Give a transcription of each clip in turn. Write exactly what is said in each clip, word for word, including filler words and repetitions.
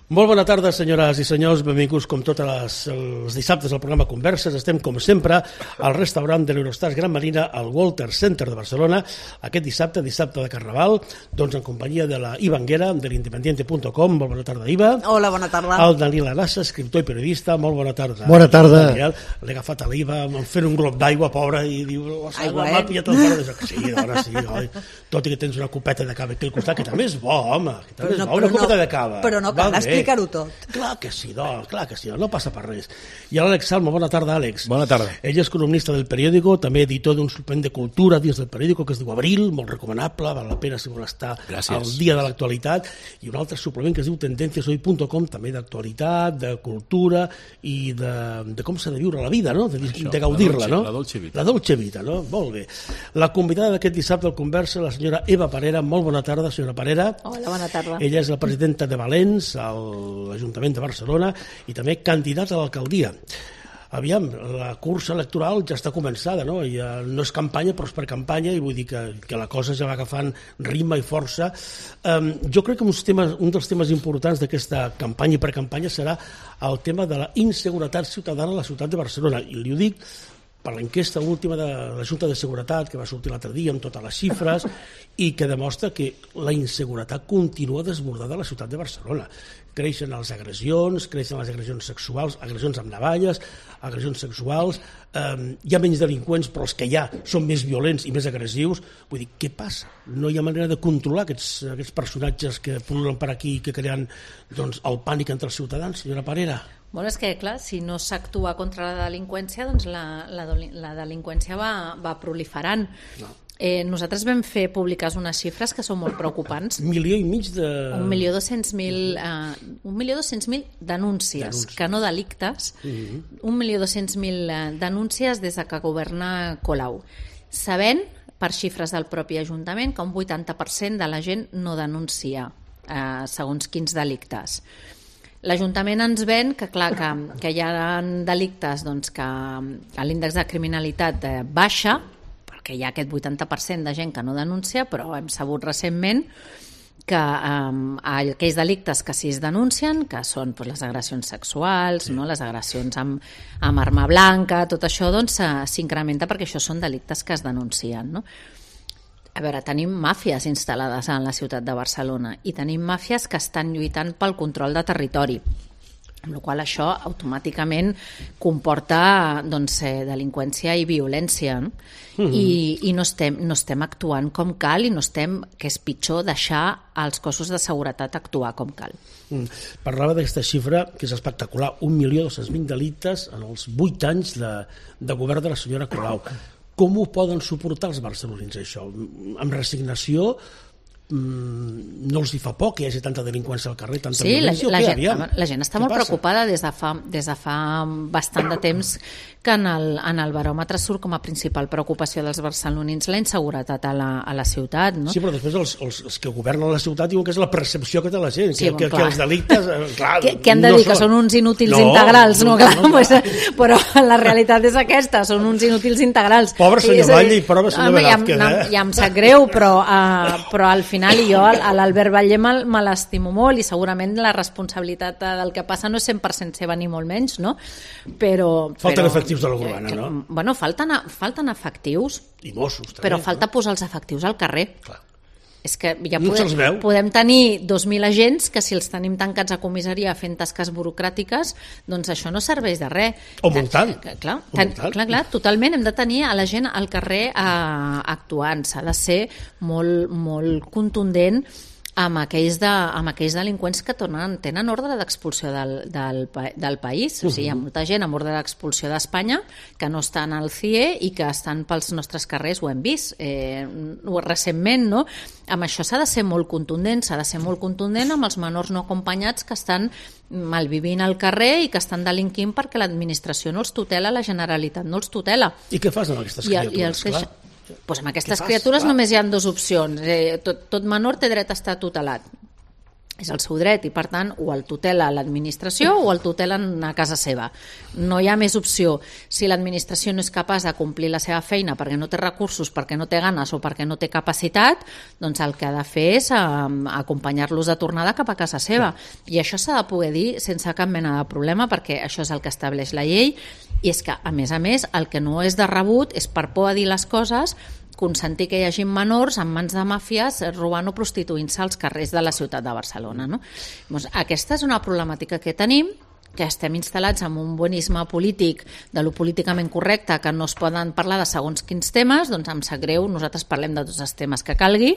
Molt bona tarda, senyores i senyors, benvinguts com tots les, els dissabtes al programa Converses. Estem, com sempre, al restaurant de l'Eurostars Gran Marina, al Walter Center de Barcelona, aquest dissabte, dissabte de Carnaval, doncs en companyia de la Iva Anguera, de l'independiente punt com. Molt bona tarda, Iva. Hola, bona tarda. El Daniel Arassa, escriptor i periodista. Molt bona tarda. Bona tarda. Daniel, l'he agafat a l'Iva fent un glob d'aigua, pobra, i diu... Aigua, m'ha eh? pillat el fora de... Sí, dona, sí, oi. Tot i que tens una copeta de cava aquí al costat, que també és bo, home, que també és bo, una copeta de cava. Però no cal explicar-ho tot. Clar que sí, no, clar que sí, no passa per res. I l'Àlex Salmo, bona tarda, Àlex. Bona tarda. Ell és columnista del periòdico, també editor d'un suplement de cultura dins del periòdico que es diu Abril, molt recomanable, val la pena si vol estar Gràcies. al dia de l'actualitat, i un altre suplement que es diu tendencias hoy punt com, també d'actualitat, de cultura i de, de com s'ha de viure la vida, no? De, Això, de gaudir-la, la dolce, no? la dolce vita. La dolce vita, no? Molt bé. La convidada d'aquest dissabte al Conversa, la senyora Eva Parera. Molt bona tarda, senyora Parera. Hola, bona tarda. Ella és la presidenta de Valens, a l'Ajuntament de Barcelona, i també candidata a l'alcaldia. Aviam, la cursa electoral ja està començada, no? Ja no és campanya, però és per campanya, i vull dir que, que la cosa ja va agafant ritme i força. Um, jo crec que un, temes, un dels temes importants d'aquesta campanya i per campanya serà el tema de la inseguretat ciutadana a la ciutat de Barcelona, i li ho dic per l'enquesta última de la Junta de Seguretat que va sortir l'altre dia amb totes les xifres i que demostra que la inseguretat continua desbordada a la ciutat de Barcelona. Creixen les agressions, creixen les agressions sexuals, agressions amb navalles, agressions sexuals, eh, hi ha menys delinqüents, però els que hi ha són més violents i més agressius. Vull dir, què passa? No hi ha manera de controlar aquests, aquests personatges que pul·lulen per aquí i que creen doncs, el pànic entre els ciutadans, senyora Parera? Bueno, és que, clar, si no s'actua contra la delinqüència, doncs la, la, la delinqüència va, va proliferant. No. Eh, nosaltres vam fer públiques unes xifres que són molt preocupants. Un milió i mig de... Un milió dos-cents mil eh, un milió dos-cents mil denúncies, denúncies, que no delictes. Uh-huh. Un milió dos-cents mil denúncies des de que governa Colau. Sabent, per xifres del propi Ajuntament, que un vuitanta per cent de la gent no denuncia eh, segons quins delictes. L'Ajuntament ens ven que, clar, que, que hi ha delictes doncs, que l'índex de criminalitat baixa, perquè hi ha aquest vuitanta per cent de gent que no denuncia, però hem sabut recentment que um, aquells delictes que sí es denuncien, que són doncs, les agressions sexuals, no? Les agressions amb, amb arma blanca, tot això doncs, s'incrementa perquè això són delictes que es denuncien, no? A veure, tenim màfies instal·lades en la ciutat de Barcelona i tenim màfies que estan lluitant pel control de territori, amb la qual això automàticament comporta doncs, delinqüència i violència, no? Mm-hmm. I, i no, estem, no estem actuant com cal i no estem, que és pitjor, deixar als cossos de seguretat actuar com cal. Mm. Parlava d'aquesta xifra que és espectacular, un milió dos-cents mil delictes en els vuit anys de, de govern de la senyora Colau. Com ho poden suportar els barcelonins, això? Amb resignació, mmm, no els hi fa por que hi hagi tanta delinqüència al carrer, tanta sí, violència? La, la, gent, gent, la gent està molt passa? preocupada des de, fa, des de fa bastant de temps que en el, en el baròmetre surt com a principal preocupació dels barcelonins la inseguretat a la, a la ciutat. No? Sí, però després els, els, els que governen la ciutat diuen que és la percepció que té la gent, sí, que, bon, que, que els delictes... Eh, clar, que, que han de no dir són... que són uns inútils no, integrals, no, no, clar, no, no, pues, però la realitat és aquesta, són uns inútils integrals. Pobre senyor Batlle i prova senyor Velázquez. Ja, eh? ja em sap greu, però, uh, però al final jo a l'Albert Batlle me, me l'estimo molt i segurament la responsabilitat del que passa no és cent per cent seva ni molt menys, no? Però... Falten però, efectius de la urbana, que, no? Bueno, falten, falten efectius, i Mossos, també, però falta no? posar els efectius al carrer. Clar. És que ja no podem, podem tenir dos mil agents que si els tenim tancats a comissaria fent tasques burocràtiques, doncs això no serveix de res. O muntant. Clar, clar, clar, clar, totalment hem de tenir a la gent al carrer eh, actuant. S'ha de ser molt, molt contundent amb aquells, de, amb aquells delinqüents que tenen, tenen ordre d'expulsió del, del, del país. O sigui, hi ha molta gent amb ordre d'expulsió d'Espanya que no estan al C I E i que estan pels nostres carrers, ho hem vist eh, recentment, no? Amb això s'ha de ser molt contundent, s'ha de ser molt contundent amb els menors no acompanyats que estan malvivint al carrer i que estan delinquint perquè l'administració no els tutela, la Generalitat no els tutela. I què fas amb aquestes I, criatures? i els que... Clar. Pues amb aquestes criatures Clar. només hi ha dues opcions. Eh, tot, tot menor té dret a estar tutelat. és el seu dret i per tant o el tutela l'administració o el tutelen a casa seva. No hi ha més opció. Si l'administració no és capaç de complir la seva feina perquè no té recursos, perquè no té ganes o perquè no té capacitat, doncs el que ha de fer és um, acompanyar-los de tornada cap a casa seva. I això s'ha de poder dir sense cap mena de problema perquè això és el que estableix la llei i és que, a més a més, el que no és de rebut és per por a dir les coses consentir que hi hagi menors en mans de màfies robant o prostituint-se als carrers de la ciutat de Barcelona. No? Doncs aquesta és una problemàtica que tenim, que estem instal·lats en un bonisme polític de lo políticament correcte, que no es poden parlar de segons quins temes, doncs em sap greu, nosaltres parlem de tots els temes que calgui,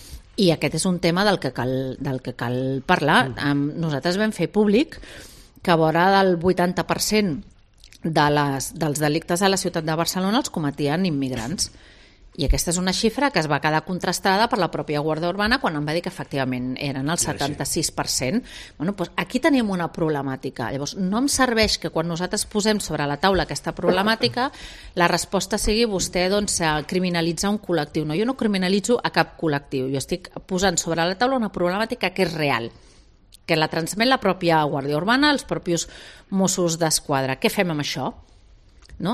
i aquest és un tema del que cal, del que cal parlar. Nosaltres vam fer públic que vora del vuitanta per cent de les, dels delictes a la ciutat de Barcelona els cometien immigrants. I aquesta és una xifra que es va quedar contrastada per la pròpia Guàrdia Urbana quan em va dir que efectivament eren el setanta-sis per cent. Bueno, doncs aquí tenim una problemàtica. Llavors, no em serveix que quan nosaltres posem sobre la taula aquesta problemàtica la resposta sigui vostè doncs, criminalitzar un col·lectiu. No, jo no criminalitzo a cap col·lectiu. Jo estic posant sobre la taula una problemàtica que és real, que la transmet la pròpia Guàrdia Urbana, els propis Mossos d'Esquadra. Què fem amb això? No?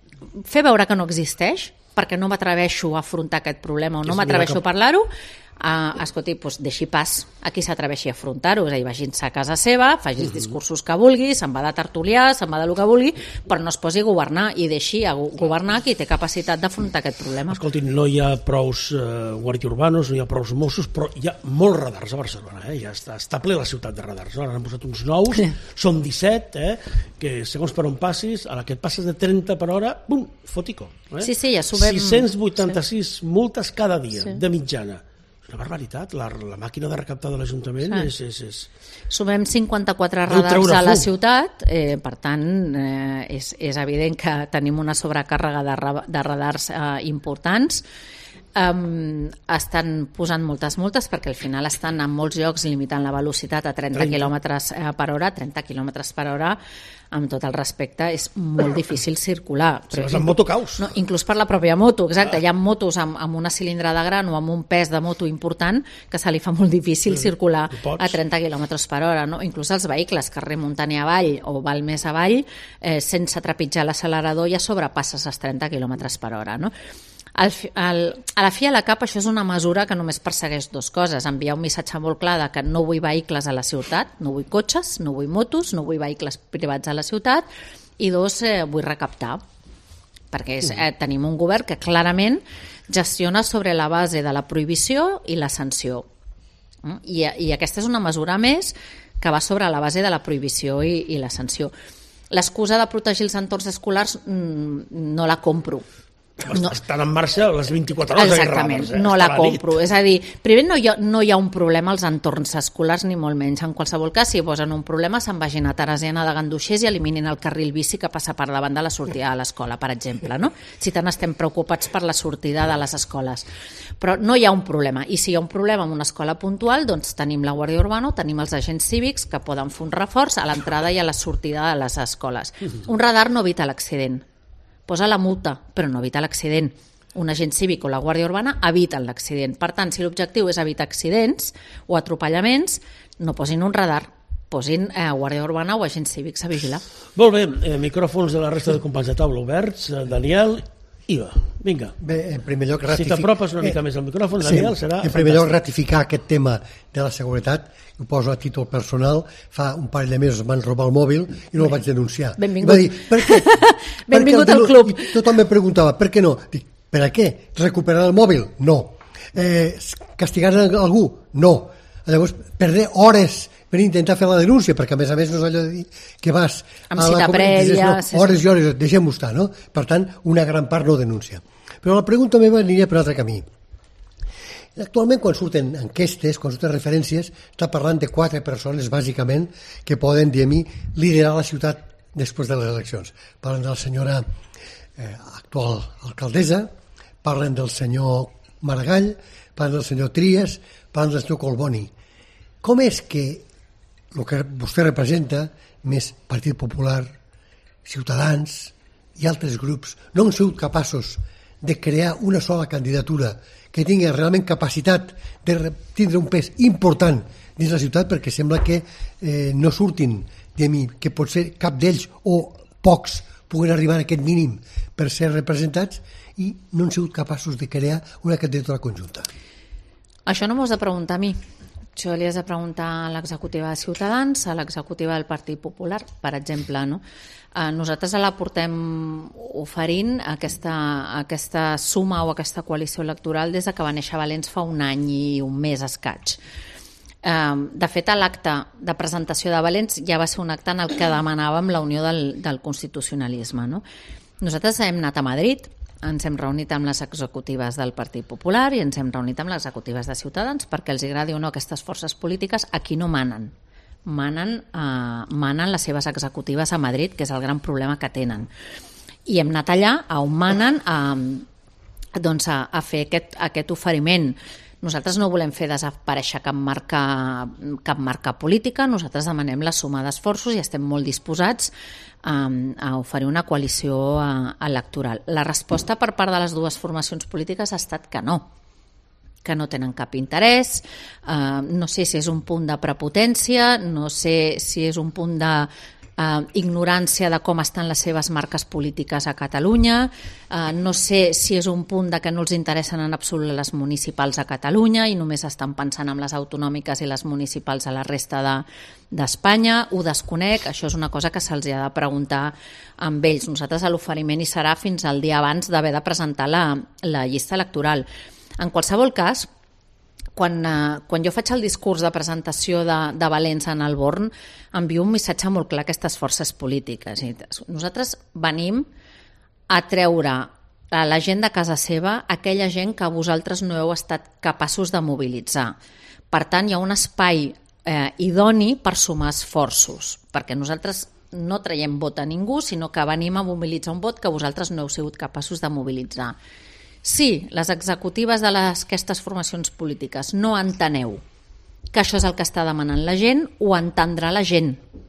Fer veure que no existeix, perquè no m'atreveixo a afrontar aquest problema o no m'atreveixo a parlar-ho, uh, escolti, doncs deixi pas a qui s'atreveixi a afrontar-ho, és a dir, vagin-se a casa seva, faci els discursos que vulgui, se'n va de tertulià, se'n va de lo que vulgui, però no es posi a governar i deixi a governar qui té capacitat d'afrontar aquest problema. Escolti, no hi ha prous uh, guàrdia urbanos, no hi ha prous Mossos, però hi ha molts radars a Barcelona, eh? Ja està, està ple la ciutat de radars, no? Ara han posat uns nous, sí. Són disset, eh? Que segons per on passis, a la que et passes de trenta per hora, bum, fotico. Eh? Sí, sí, ja subem... sis-cents vuitanta-sis sí. multes cada dia, sí. de mitjana. Una barbaritat, la, la màquina de recaptar de l'Ajuntament sí. és, és, és... Sumem cinquanta-quatre radars a la ciutat, eh, per tant eh, és, és evident que tenim una sobrecàrrega de, de radars eh, importants. Um, estan posant moltes multes perquè al final estan en molts llocs limitant la velocitat a trenta quilòmetres per hora, trenta quilòmetres per hora, amb tot el respecte, és molt difícil circular. Però, si vas amb moto caus. No, inclús per la pròpia moto, exacte. Ah. Hi ha motos amb, amb una cilindra de gran o amb un pes de moto important que se li fa molt difícil sí, circular a trenta quilòmetres per hora. No? Inclús els vehicles que remuntant avall o val més avall, eh, sense trepitjar l'accelerador ja sobrepasses els trenta quilòmetres per hora. No? Al, al, a la fi a la cap això és una mesura que només persegueix dues coses: enviar un missatge molt clar de que no vull vehicles a la ciutat, no vull cotxes, no vull motos, no vull vehicles privats a la ciutat, i dos, eh, vull recaptar perquè és, eh, tenim un govern que clarament gestiona sobre la base de la prohibició i la sanció. I, i aquesta és una mesura més que va sobre la base de la prohibició i, i la sanció. L'excusa de protegir els entorns escolars mmm, no la compro. No. Estan en marxa les vint-i-quatre hores. Exactament, eh? No la compro. És a dir, primer no hi, ha, no hi ha un problema als entorns escolars, ni molt menys. En qualsevol cas, si posen un problema, se'n vagin a Teresiana de Ganduxers i eliminin el carril bici que passa per davant de la sortida de l'escola, per exemple, no? Si tant estem preocupats per la sortida de les escoles. Però no hi ha un problema. I si hi ha un problema en una escola puntual, doncs tenim la Guàrdia Urbana, tenim els agents cívics que poden fer un reforç a l'entrada i a la sortida de les escoles. Un radar no evita l'accident. Posa la multa, però no evita l'accident. Un agent cívic o la Guàrdia Urbana eviten l'accident. Per tant, si l'objectiu és evitar accidents o atropellaments, no posin un radar, posin eh, Guàrdia Urbana o agents cívics a vigilar. Molt bé, eh, micròfons de la resta de companys de taula oberts. Eh, Daniel, Iva, vinga. Bé, en primer lloc... Ratific... Si t'apropes una mica eh, més al micròfon, Daniel, sí, serà en primer lloc, ratificar aquest tema de la seguretat, ho poso a títol personal. Fa un parell de mesos em van robar el mòbil i no el vaig denunciar. Benvingut. Va dir, per què? Benvingut al club. I tothom me preguntava, per què no? Dic, per a què? Recuperar el mòbil? No. Eh, castigar algú? No. Llavors, perdre hores per intentar fer la denúncia, perquè a més a més no és allò de dir que vas amb a cita la prèvia, no, sí, hores sí. i hores, deixem-ho estar, no? Per tant, una gran part no denuncia. Però la pregunta meva aniria per l'altre camí. Actualment, quan surten enquestes, quan surten referències, està parlant de quatre persones, bàsicament, que poden, dir a mi, liderar la ciutat després de les eleccions. Parlen de la senyora eh, actual alcaldessa, parlen del senyor Maragall, parlen del senyor Trias, parlen del senyor Colboni. Com és que el que vostè representa, més Partit Popular, Ciutadans i altres grups, no han sigut capaços de crear una sola candidatura que tingui realment capacitat de tindre un pes important dins la ciutat, perquè sembla que eh, no surtin, diguem, que potser cap d'ells o pocs puguen arribar a aquest mínim per ser representats i no han sigut capaços de crear una candidatura conjunta. Això no m'ho has de preguntar a mi. Això li has de preguntar a l'executiva de Ciutadans, a l'executiva del Partit Popular, per exemple, no? Eh, nosaltres la portem oferint aquesta, aquesta suma o aquesta coalició electoral des de que va néixer Valens fa un any i un mes escaig. Eh, de fet, l'acte de presentació de Valens ja va ser un acte en el que demanàvem la unió del, del constitucionalisme, no? Nosaltres hem anat a Madrid, ens hem reunit amb les executives del Partit Popular i ens hem reunit amb les executives de Ciutadans perquè els agradi o no aquestes forces polítiques aquí no manen. Manen, eh, manen les seves executives a Madrid, que és el gran problema que tenen. I hem anat allà on manen eh, doncs a, a fer aquest, aquest oferiment. Nosaltres no volem fer desaparèixer cap marca, cap marca política, nosaltres demanem la suma d'esforços i estem molt disposats um, a oferir una coalició uh, electoral. La resposta per part de les dues formacions polítiques ha estat que no, que no tenen cap interès, uh, no sé si és un punt de prepotència, no sé si és un punt de Uh, ignorància de com estan les seves marques polítiques a Catalunya, uh, no sé si és un punt de que no els interessen en absolut les municipals a Catalunya i només estan pensant en les autonòmiques i les municipals a la resta de, d'Espanya, ho desconec, això és una cosa que se'ls ha de preguntar amb ells. Nosaltres a l'oferiment hi serà fins al dia abans d'haver de presentar la, la llista electoral. En qualsevol cas, Quan, eh, quan jo faig el discurs de presentació de, de Valens en el Born, envio un missatge molt clar a aquestes forces polítiques. Nosaltres venim a treure a la gent de casa seva aquella gent que vosaltres no heu estat capaços de mobilitzar. Per tant, hi ha un espai eh, idoni per sumar esforços, perquè nosaltres no traiem vot a ningú, sinó que venim a mobilitzar un vot que vosaltres no heu sigut capaços de mobilitzar. Si les executives de les, aquestes formacions polítiques no enteneu que això és el que està demanant la gent, ho entendrà la gent.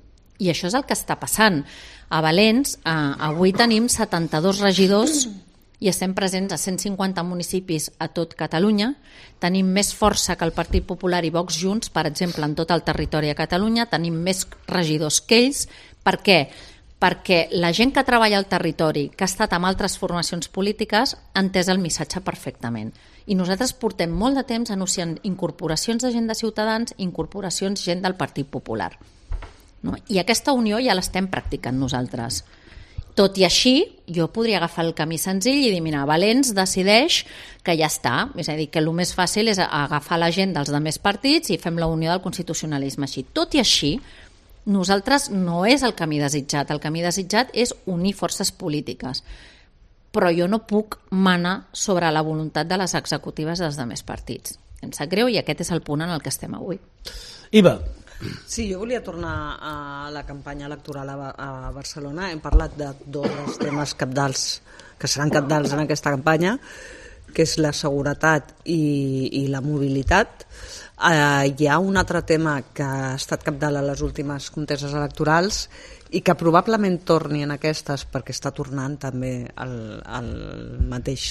I això és el que està passant. A Valens, eh, avui tenim setanta-dos regidors i estem presents a cent cinquanta municipis a tot Catalunya. Tenim més força que el Partit Popular i Vox junts, per exemple, en tot el territori a Catalunya. Tenim més regidors que ells. Per què? Perquè la gent que treballa al territori, que ha estat amb altres formacions polítiques, ha entès el missatge perfectament. I nosaltres portem molt de temps anunciant incorporacions de gent de Ciutadans, incorporacions gent del Partit Popular. No? I aquesta unió ja l'estem practicant nosaltres. Tot i així, jo podria agafar el camí senzill i dir, mira, Valens decideix que ja està. És a dir, que el més fàcil és agafar la gent dels altres partits i fem la unió del constitucionalisme així. Tot i així, nosaltres no és el camí desitjat, el camí desitjat és unir forces polítiques, però jo no puc manar sobre la voluntat de les executives dels altres partits. Em sap greu i aquest és el punt en el que estem avui. Iva. Sí, jo volia tornar a la campanya electoral a Barcelona. Hem parlat de dos dels temes cabdals que seran cabdals en aquesta campanya, que és la seguretat i, i la mobilitat. Uh, hi ha un altre tema que ha estat cabdal a les últimes conteses electorals i que probablement torni en aquestes perquè està tornant també al, al mateix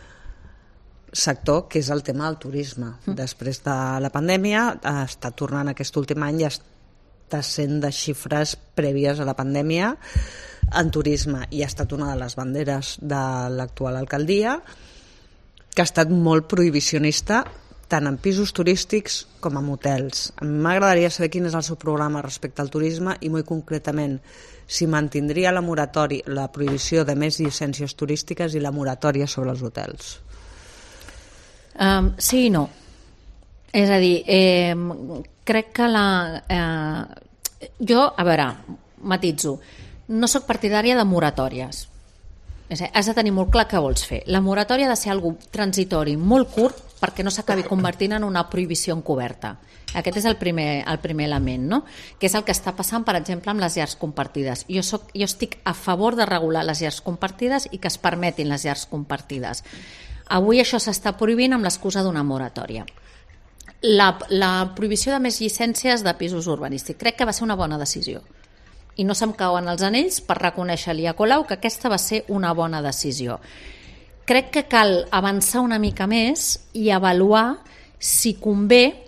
sector, que és el tema del turisme. Mm. Després de la pandèmia està tornant aquest últim any i està sent de xifres prèvies a la pandèmia en turisme i ha estat una de les banderes de l'actual alcaldia, que ha estat molt prohibicionista tant en pisos turístics com en hotels. A mi m'agradaria saber quin és el seu programa respecte al turisme i molt concretament si mantindria la moratòria, la prohibició de més llicències turístiques i la moratòria sobre els hotels. Um, sí i no. És a dir, eh, crec que la... Eh, jo, a veure, matitzo, no sóc partidària de moratòries. És a dir, has de tenir molt clar què vols fer. La moratòria ha de ser algo transitori, molt curt, perquè no s'acabi convertint en una prohibició encoberta. Aquest és el primer, el primer element, no? Que és el que està passant, per exemple, amb les llars compartides. Jo, soc, jo estic a favor de regular les llars compartides i que es permetin les llars compartides. Avui això s'està prohibint amb l'excusa d'una moratòria. La, la prohibició de més llicències de pisos urbanístics crec que va ser una bona decisió. I no se'm cauen els anells per reconèixer-li a Colau que aquesta va ser una bona decisió. Crec que cal avançar una mica més i avaluar si convé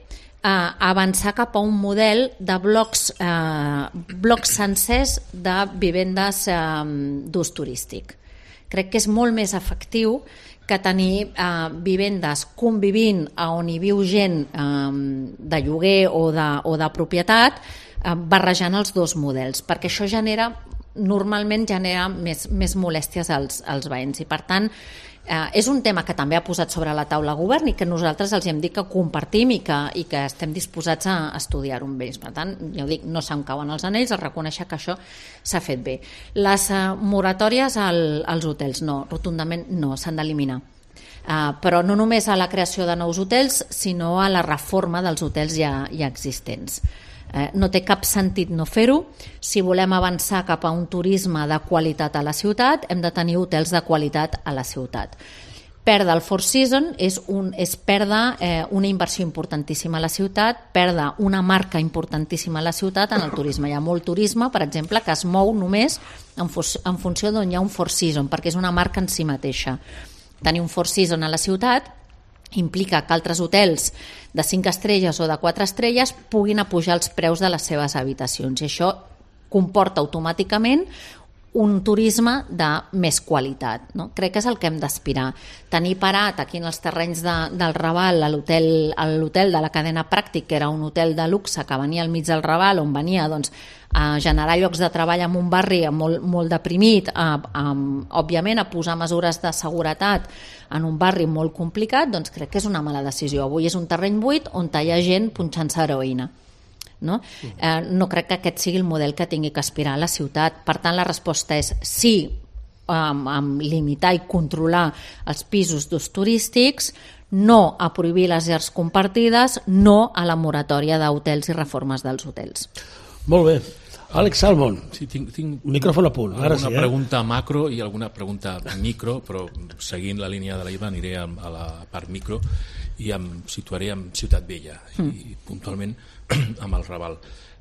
avançar cap a un model de blocs, eh, blocs sencers de vivendes eh, d'ús turístic. Crec que és molt més efectiu que tenir eh, vivendes convivint on hi viu gent eh, de lloguer o de, o de propietat, eh, barrejant els dos models, perquè això genera, normalment genera més, més molèsties als, als veïns i per tant Eh, és un tema que també ha posat sobre la taula el govern i que nosaltres els hem dit que compartim i que, i que estem disposats a estudiar-ho amb ells. Per tant, ja ho dic, no se'm cauen els anells a reconèixer que això s'ha fet bé. Les eh, moratòries al, als hotels, no, rotundament no, s'han d'eliminar. Uh, però no només a la creació de nous hotels, sinó a la reforma dels hotels ja, ja existents. Eh, no té cap sentit no fer-ho. Si volem avançar cap a un turisme de qualitat a la ciutat, hem de tenir hotels de qualitat a la ciutat. Perdre el Four Seasons és, un, és perdre eh, una inversió importantíssima a la ciutat, perdre una marca importantíssima a la ciutat en el turisme. Hi ha molt turisme, per exemple, que es mou només en, en funció d'on hi ha un Four Seasons, perquè és una marca en si mateixa. Tenir un Four Seasons a la ciutat implica que altres hotels de cinc estrelles o de quatre estrelles puguin apujar els preus de les seves habitacions i això comporta automàticament un turisme de més qualitat, no? Crec que és el que hem d'aspirar. Tenir parat aquí en els terrenys de, del Raval l'hotel de la cadena Pràctic, que era un hotel de luxe que venia al mig del Raval, on venia doncs, a generar llocs de treball en un barri molt, molt deprimit, a, a, òbviament a posar mesures de seguretat en un barri molt complicat, doncs crec que és una mala decisió. Avui és un terreny buit on hi ha gent punxant-se heroïna. No? Eh, no crec que aquest sigui el model que tingui que aspirar a la ciutat. Per tant, la resposta és sí, amb, amb limitar i controlar els pisos d'ús turístics, no a prohibir les llars compartides, no a la moratòria d'hotels i reformes dels hotels. Molt bé. Àlex Salmon, sí, tinc, tinc micròfon a punt. Ara alguna sí, eh? pregunta macro i alguna pregunta micro, però seguint la línia de la Iva aniré a, a la part micro i em situaré en Ciutat Vella mm. i puntualment amb el Raval.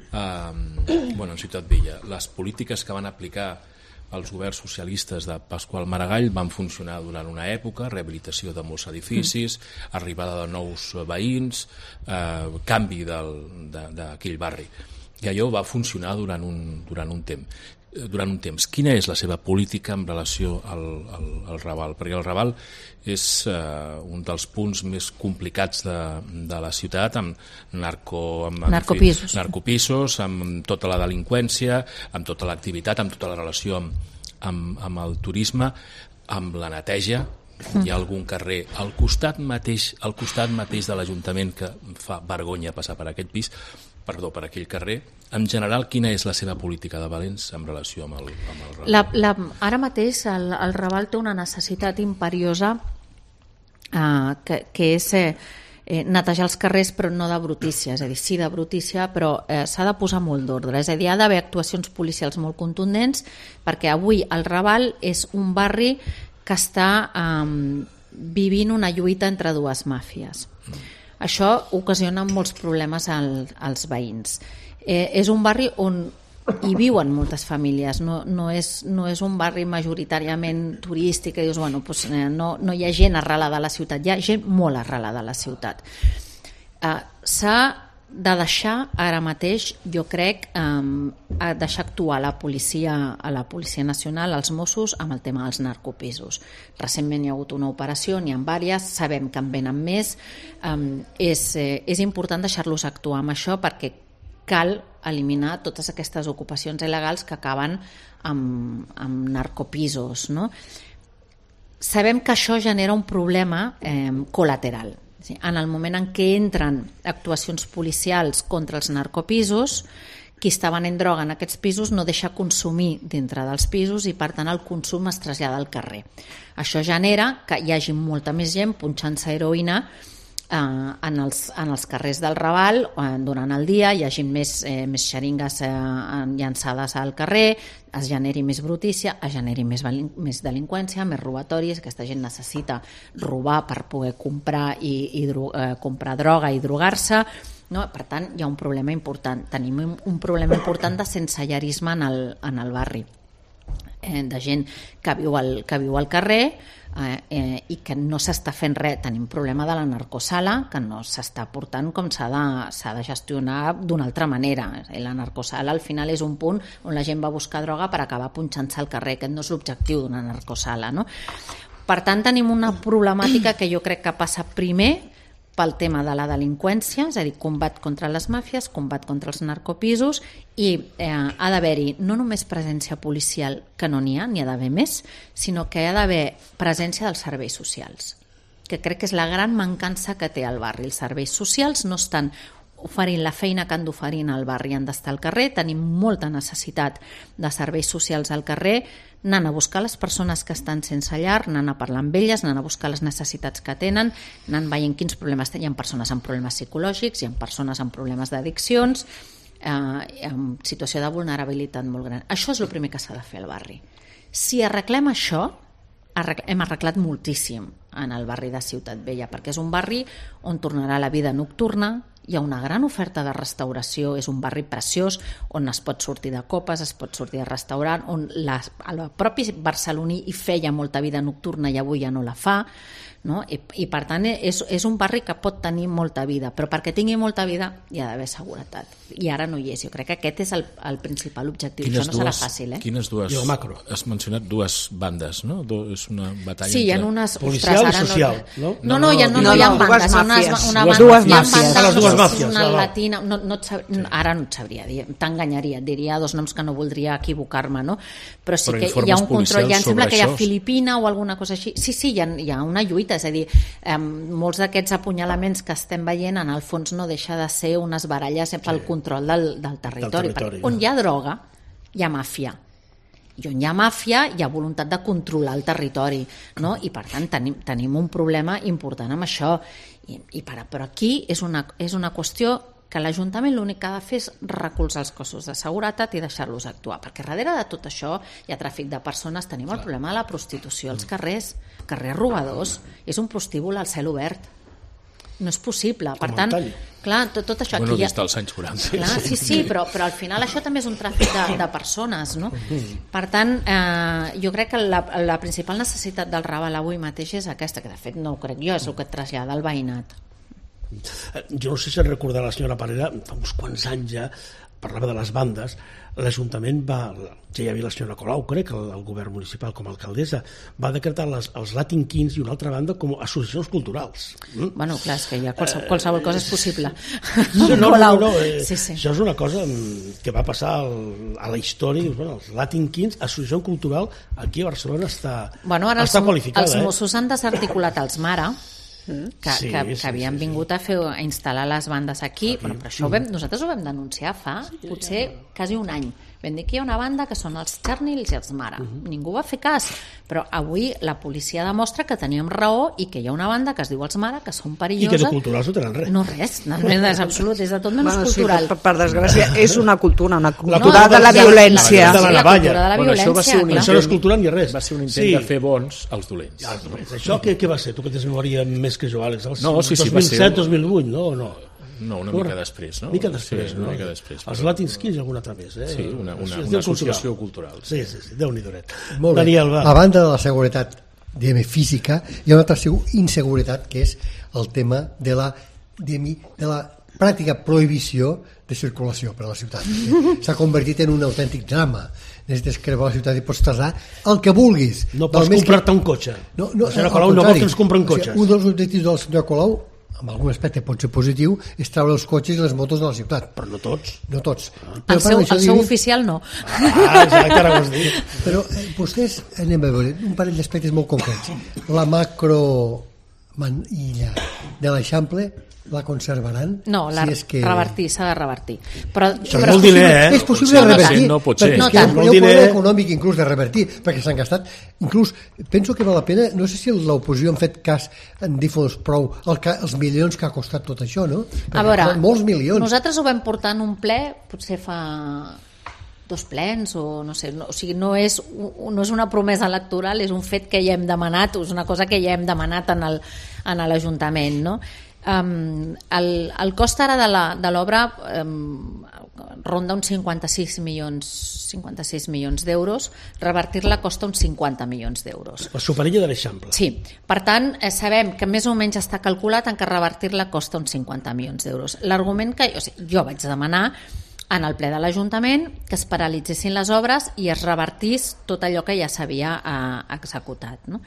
Um, bueno, en Ciutat Vella, les polítiques que van aplicar els governs socialistes de Pasqual Maragall van funcionar durant una època, rehabilitació de molts edificis, mm. arribada de nous veïns, eh, canvi del, de, d'aquell barri. I allò va funcionar durant un, durant un temps. Durant un temps. Quina és la seva política en relació al, al, al Raval? Perquè el Raval és uh, un dels punts més complicats de, de la ciutat, amb, narco, amb narcopisos. Fi, narcopisos, amb tota la delinqüència, amb tota l'activitat, amb tota la relació amb, amb, amb el turisme, amb la neteja. Hi ha algun carrer al costat mateix, al costat mateix de l'Ajuntament que fa vergonya passar per aquest pis, perdó, per aquell carrer. En general, quina és la seva política de Valens en relació amb el, amb el Raval? La, la, ara mateix el, el Raval té una necessitat imperiosa eh, que, que és eh, eh, netejar els carrers, però no de brutícia, és a dir, sí de brutícia, però eh, s'ha de posar molt d'ordre, és a dir, hi ha d'haver actuacions policials molt contundents, perquè avui el Raval és un barri que està eh, vivint una lluita entre dues màfies. Mm. Això ocasiona molts problemes al, als veïns. Eh, és un barri on hi viuen moltes famílies, no, no, és, no és un barri majoritàriament turístic, que dius, bueno, doncs, eh, no, no hi ha gent arrelada a la ciutat, hi ha gent molt arrelada a la ciutat. Eh, s'ha de deixar ara mateix, jo crec, eh, deixar actuar la policia, a la Policia Nacional, els Mossos, amb el tema dels narcopisos. Recentment hi ha hagut una operació, n'hi ha diverses, sabem que en venen més. Eh, és, eh, és important deixar-los actuar amb això perquè cal eliminar totes aquestes ocupacions il·legals que acaben amb, amb narcopisos, no? Sabem que això genera un problema eh, col·lateral. En el moment en què entren actuacions policials contra els narcopisos, qui està venent droga en aquests pisos no deixa consumir dintre dels pisos i per tant el consum es trasllada al carrer. Això genera que hi hagi molta més gent punxant-se heroïna eh, en, els, en els carrers del Raval eh, durant el dia, hi hagi més, eh, més xeringues eh, llançades al carrer, es generi més brutícia, es generi més, més delinqüència, més robatoris, aquesta gent necessita robar per poder comprar i, i dro eh, comprar droga i drogar-se, no? Per tant hi ha un problema important, tenim un problema important de sensellarisme en el, en el barri. eh, de gent que viu al, que viu al carrer, Eh, eh, i que no s'està fent res. Tenim problema de la narcosala, que no s'està portant com s'ha de, s'ha de gestionar d'una altra manera. La narcosala al final és un punt on la gent va a buscar droga per acabar punxant-se al carrer. Aquest no és l'objectiu d'una narcosala, no? Per tant, tenim una problemàtica que jo crec que passa primer pel tema de la delinqüència, és a dir, combat contra les màfies, combat contra els narcopisos, i eh, ha d'haver-hi no només presència policial, que no n'hi ha, n'hi ha d'haver més, sinó que hi ha d'haver presència dels serveis socials, que crec que és la gran mancança que té el barri. Els serveis socials no estan oferint la feina que han d'oferir al barri, han d'estar al carrer. Tenim molta necessitat de serveis socials al carrer, anant a buscar les persones que estan sense llar, anant a parlar amb elles, anant a buscar les necessitats que tenen, anant veient quins problemes tenen. Hi ha persones amb problemes psicològics, hi ha persones amb problemes d'addiccions, eh, amb situació de vulnerabilitat molt gran. Això és el primer que s'ha de fer al barri. Si arreglem això, hem arreglat moltíssim en el barri de Ciutat Vella, perquè és un barri on tornarà la vida nocturna, hi ha una gran oferta de restauració, és un barri preciós on es pot sortir de copes, es pot sortir de restaurant, on la, el propi barceloní hi feia molta vida nocturna i avui ja no la fa, no? I, i per tant és, és un barri que pot tenir molta vida, però perquè tingui molta vida hi ha d'haver seguretat, i ara no hi és. Jo crec que aquest és el, el principal objectiu. Quines Això no dues, serà fàcil, eh? Quines dues? Macro. Has mencionat dues bandes, no? Do, és una batalla sí, entre... hi ha unes... Policial ostres, i social, no? No, no, no, hi ha, no, no, hi ha bandes, hi ha unes, una dues, banda, dues hi ha màfies. bandes, Les dues màfies, una no, latina, no, no et sab... ara no et sabria dir, t'enganyaria, et diria dos noms que no voldria equivocar-me, no? Però sí Però que hi ha un control, ja em sembla que hi ha això... Filipina o alguna cosa així. Sí, sí, hi ha, hi ha una lluita, és a dir, eh, molts d'aquests apunyalaments que estem veient en el fons no deixa de ser unes baralles pel sí. control del, del territori, del territori on hi ha droga hi ha màfia, i on hi ha màfia hi ha voluntat de controlar el territori, no? I per tant tenim, tenim un problema important amb això, i, i per, però aquí és una, és una qüestió que l'Ajuntament l'únic que ha de fer és recolzar els cossos de seguretat i deixar-los actuar, perquè darrere de tot això hi ha tràfic de persones, tenim el problema de la prostitució als carrers, carrers robadors, és un prostíbul al cel obert, no és possible. Per tant, clar, tot, tot això... Bueno, aquí des dels anys quaranta. Clar, sí, sí, però, però al final això també és un tràfic de, de persones, no? Per tant, eh, jo crec que la, la principal necessitat del Raval avui mateix és aquesta, que de fet no ho crec jo, és el que et trasllada el veïnat. Jo no sé si recordar la senyora Parera, fa uns quants anys ja, parlava de les bandes, l'Ajuntament va, ja hi havia la senyora Colau, crec, el, el govern municipal com a alcaldessa, va decretar les, els Latin Kings i una altra banda com a associacions culturals. Mm? Bueno, clar, és que ja qualsevol, qualsevol cosa és possible. No, no, no, no eh, sí, sí. Això és una cosa que va passar al, a la història, bueno, els Latin Kings, associació cultural, aquí a Barcelona està, bueno, ara està els, qualificada. Els eh? Mossos han desarticulat els Mara, que, sí, que, sí, que havien sí, vingut sí. a, fer, a instal·lar les bandes aquí, aquí. Bueno, però això ho vam, nosaltres ho vam denunciar fa potser quasi un any. Vam dir que hi ha una banda que són els Chernils i els Mara. Uh-huh. Ningú va fer cas, però avui la policia demostra que teníem raó i que hi ha una banda que es diu els Mara, que són perilloses. I que de culturals no tenen res. No res, no, no és absolut, és de tot menys bueno, cultural. Sí, per, per desgràcia, és una cultura, una cultura, la cultura de la violència. De la navalla. De la bueno, això, va ser un intent, això no és cultura ni res. Va ser un intent sí. de fer bons als dolents. Ja, dolents. Això què, què va ser? Tu que tens memòria més que jo, Àlex? No, sí, sí, dos mil set dos mil vuit, no? no? No, una mica després, no? Mica després, sí, no? Una mica després. Els Latins Kings i alguna altra més, eh? Sí, una, una, una associació cultural. Sí, sí, sí, Déu-n'hi-do. Molt bé. Daniel, va. A banda de la seguretat diguem, física, hi ha una altra inseguretat que és el tema de la, diguem, de la pràctica prohibició de circulació per a la ciutat. S'ha convertit en un autèntic drama. Necessites creuar la ciutat i pots tardar el que vulguis. No pots comprar-te que... un cotxe. No, no, la senyora Colau no vol que ens compren cotxes. O sigui, un dels objectius de la senyora Colau, amb algun aspecte pot ser positiu, és treure els cotxes i les motos de la ciutat. Però no tots. No tots. Ah. El seu, el seu oficial no. Ah, exacte, ara ho has dit. Però eh, vostès, anem a veure, un parell d'aspectes molt concrets. La macro manilla de l'Eixample la conservaran? No, la si és que... revertir, s'ha de revertir. Però, Això però és molt diner, eh? És possible no, revertir, no pot ser. perquè no hi ha tant. un problema econòmic inclús de revertir, perquè s'han gastat, inclús penso que val la pena, no sé si l'oposició han fet cas en dir-nos prou el que, els milions que ha costat tot això, no? Perquè a veure, molts milions. Nosaltres ho vam portar en un ple, potser fa dos plens o no sé, no, o sigui, no és, no és una promesa electoral, és un fet que ja hem demanat, és una cosa que ja hem demanat en el, en l'Ajuntament, no? Um, el, el cost ara de l'obra um, ronda uns cinquanta-sis milions, cinquanta-sis milions d'euros, revertir-la costa uns cinquanta milions d'euros. La superilla de l'Eixample. Sí, per tant, eh, sabem que més o menys està calculat en que revertir-la costa uns cinquanta milions d'euros. L'argument que o sigui, jo vaig demanar en el ple de l'Ajuntament que es paralitzessin les obres i es revertís tot allò que ja s'havia eh, executat. No?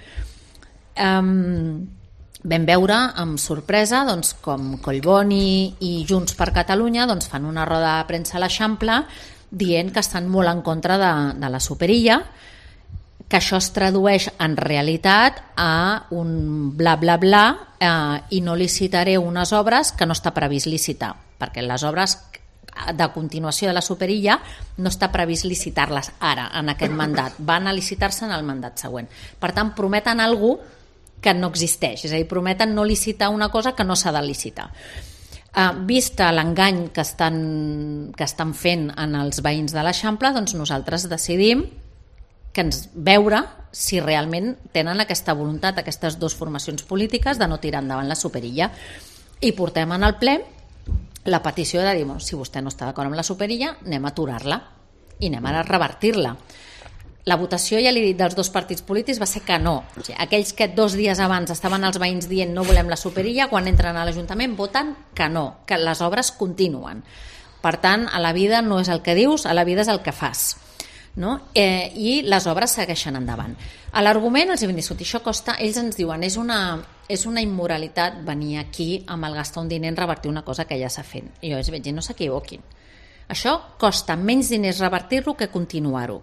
Um, vam veure amb sorpresa doncs, com Collboni i Junts per Catalunya doncs, fan una roda de premsa a l'Eixample dient que estan molt en contra de, de la superilla, que això es tradueix en realitat a un bla bla bla eh, i no licitaré unes obres que no està previst licitar, perquè les obres de continuació de la superilla no està previst licitar-les ara, en aquest mandat, van a licitar-se en el mandat següent. Per tant, prometen alguna cosa que no existeix, és a dir, prometen no licitar una cosa que no s'ha de licitar. Uh, vista l'engany que estan, que estan fent en els veïns de l'Eixample, doncs nosaltres decidim que ens veure si realment tenen aquesta voluntat, aquestes dues formacions polítiques, de no tirar endavant la superilla. I portem en el ple la petició de dir, bueno, si vostè no està d'acord amb la superilla, anem a aturar-la i anem a revertir-la. La votació, ja l'he dit, dels dos partits polítics va ser que no. O sigui, aquells que dos dies abans estaven els veïns dient no volem la superilla, quan entren a l'Ajuntament voten que no, que les obres continuen. Per tant, a la vida no és el que dius, a la vida és el que fas. No? Eh, I les obres segueixen endavant. A l'argument els hem dit, això costa, ells ens diuen, és una, és una immoralitat venir aquí amb el gastar un diner en revertir una cosa que ja s'ha fet. I jo els vaig dir, no s'equivoquin. Això costa menys diners revertir-lo que continuar-ho.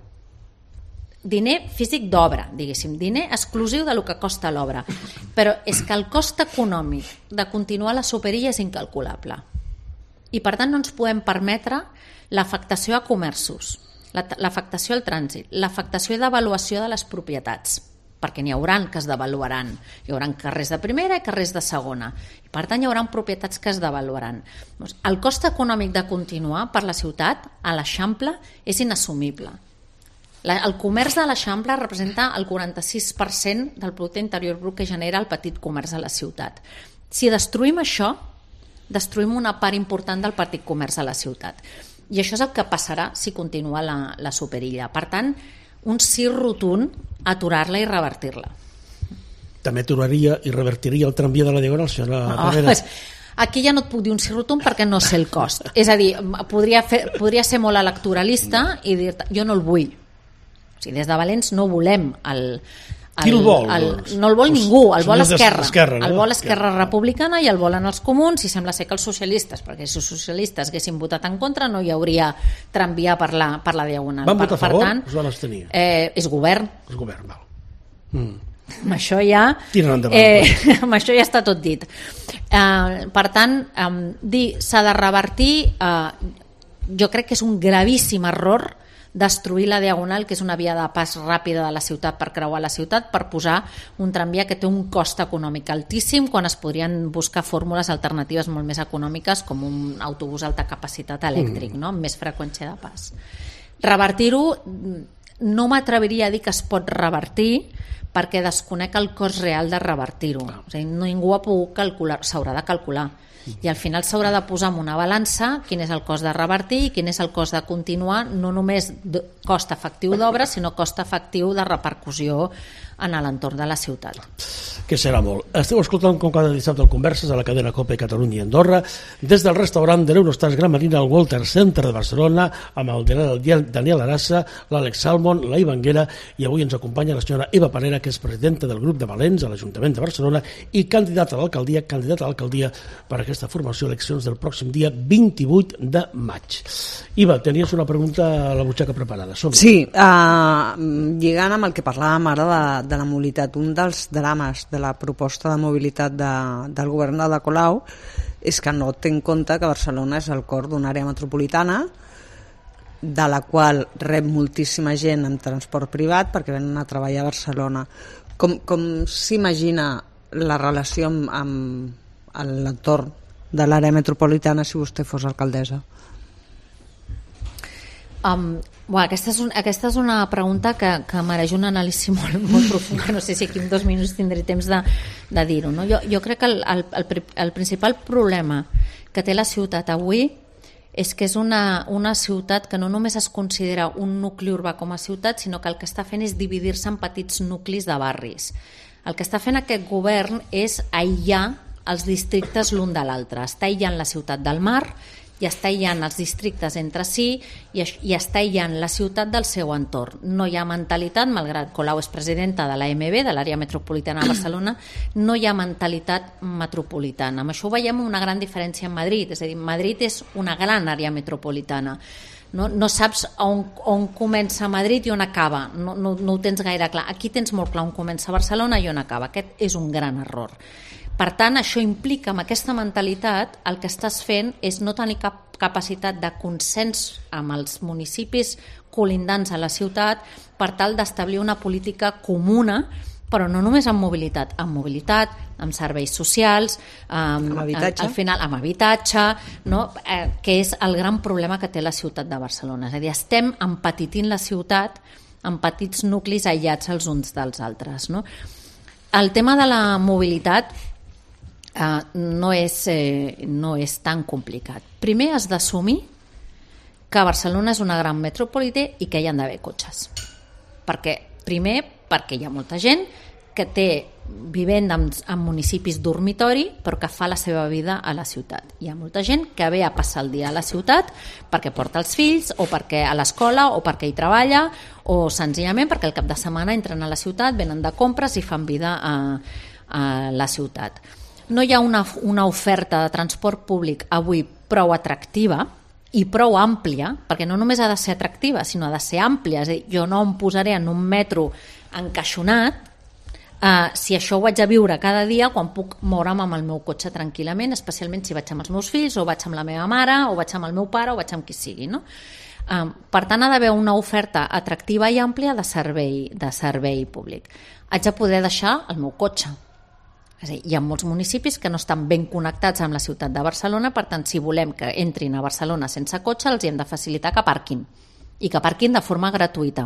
Diner físic d'obra, diguéssim, diner exclusiu de lo que costa l'obra. Però és que el cost econòmic de continuar la superilla és incalculable. I per tant no ens podem permetre l'afectació a comerços, l'afectació al trànsit, l'afectació i devaluació de les propietats, perquè n'hi haurà que es devaluaran. Hi haurà carrers de primera i carrers de segona. I per tant hi haurà propietats que es devaluaran. El cost econòmic de continuar per la ciutat, a l'Eixample, és inassumible. El comerç de l'Eixample representa el quaranta-sis per cent del producte interior brut que genera el petit comerç a la ciutat. Si destruïm això, destruïm una part important del petit comerç a la ciutat. I això és el que passarà si continua la, la superilla. Per tant, un sí rotund a aturar-la i revertir-la. També aturaria i revertiria el tramvia de la Diagonal, senyora Parera. Oh, aquí ja no et puc dir un sí rotund perquè no sé el cost. És a dir, podria, fer, podria ser molt electoralista i dir-te, jo no el vull. O sigui, des de Valents no volem el, el, qui el vol? El, no el vol els, ningú, el vol Esquerra, Esquerra no? el vol Esquerra Republicana i el volen els comuns, i sembla ser que els socialistes, perquè si els socialistes haguessin votat en contra no hi hauria tramvia per la, per la Diagonal. Van votar a favor? Per tant, es van abstenir? Eh, és govern. És govern, val. Mm. Amb això ja eh, amb això ja està tot dit. Eh, per tant, eh, dir s'ha de revertir, eh, jo crec que és un gravíssim error destruir la Diagonal, que és una via de pas ràpida de la ciutat per creuar la ciutat, per posar un tramvia que té un cost econòmic altíssim, quan es podrien buscar fórmules alternatives molt més econòmiques, com un autobús d'alta capacitat elèctric, no? Amb més freqüència de pas. Revertir-ho, no m'atreviria a dir que es pot revertir, perquè desconec el cost real de revertir-ho. O sigui, ningú ha pogut calcular, s'haurà de calcular. I al final s'haurà de posar en una balança quin és el cost de revertir i quin és el cost de continuar, no només cost efectiu d'obra, sinó cost efectiu de repercussió en l'entorn de la ciutat. Que serà molt. Esteu escoltant com cada dissabte el Converses a la cadena COPE Catalunya i Andorra des del restaurant de l'Eurostars Gran Marina al Walter Center de Barcelona amb el Daniel Arassa, l'Àlex Salmon, la Ivanguera, i avui ens acompanya la senyora Eva Parera, que és presidenta del grup de Valents a l'Ajuntament de Barcelona i candidata a l'alcaldia, candidata a l'alcaldia per a aquesta formació eleccions del pròxim dia vint-i-vuit de maig. Iva, tenies una pregunta a la butxaca preparada. Som-hi. Sí, uh, lligant amb el que parlàvem ara de, de la mobilitat, un dels drames de la proposta de mobilitat de, del govern de Colau és que no té en compte que Barcelona és el cor d'una àrea metropolitana de la qual rep moltíssima gent en transport privat perquè venen a treballar a Barcelona. Com, com s'imagina la relació amb, amb l'entorn de l'àrea metropolitana si vostè fos alcaldessa? Um, Buah, aquesta, és un, aquesta és una pregunta que, que mereix una anàlisi molt, molt profunda, que no sé si aquí en dos minuts tindré temps de, de dir-ho. No? Jo, jo crec que el, el, el, el principal problema que té la ciutat avui és que és una, una ciutat que no només es considera un nucli urbà com a ciutat, sinó que el que està fent és dividir-se en petits nuclis de barris. El que està fent aquest govern és aïllar els districtes l'un de l'altre. Està aïllant la ciutat del mar i està aïllant els districtes entre si i, i està aïllant la ciutat del seu entorn. No hi ha mentalitat, malgrat Colau és presidenta de l'A M B, de l'àrea metropolitana de Barcelona, no hi ha mentalitat metropolitana. Amb això veiem una gran diferència en Madrid, és a dir, Madrid és una gran àrea metropolitana. No, no saps on, on comença Madrid i on acaba, no, no, no ho tens gaire clar. Aquí tens molt clar on comença Barcelona i on acaba. Aquest és un gran error. Per tant, això implica, amb aquesta mentalitat, el que estàs fent és no tenir cap capacitat de consens amb els municipis colindants a la ciutat per tal d'establir una política comuna, però no només amb mobilitat, amb mobilitat, amb serveis socials, amb, amb habitatge, al final amb habitatge, no? eh, que és el gran problema que té la ciutat de Barcelona. És a dir, estem empetitint la ciutat en petits nuclis aïllats els uns dels altres. No? El tema de la mobilitat Uh, no, és, eh, no és tan complicat. Primer has d'assumir que Barcelona és una gran metropolità i que hi ha d'haver cotxes. Perquè, primer, perquè hi ha molta gent que té vivent en, en municipis dormitori però que fa la seva vida a la ciutat. Hi ha molta gent que ve a passar el dia a la ciutat perquè porta els fills o perquè a l'escola o perquè hi treballa o senzillament perquè el cap de setmana entren a la ciutat, venen de compres i fan vida a, a la ciutat. No hi ha una, una oferta de transport públic avui prou atractiva i prou àmplia, perquè no només ha de ser atractiva, sinó ha de ser àmplia. És a dir, jo no em posaré en un metro encaixonat eh, si això ho haig de viure cada dia quan puc moure'm amb el meu cotxe tranquil·lament, especialment si vaig amb els meus fills o vaig amb la meva mare o vaig amb el meu pare o vaig amb qui sigui. No? Eh, per tant, ha d'haver una oferta atractiva i àmplia de servei, de servei públic. Haig de poder deixar el meu cotxe. És a dir, hi ha molts municipis que no estan ben connectats amb la ciutat de Barcelona, per tant, si volem que entrin a Barcelona sense cotxe, els hem de facilitar que parquin, i que parquin de forma gratuïta.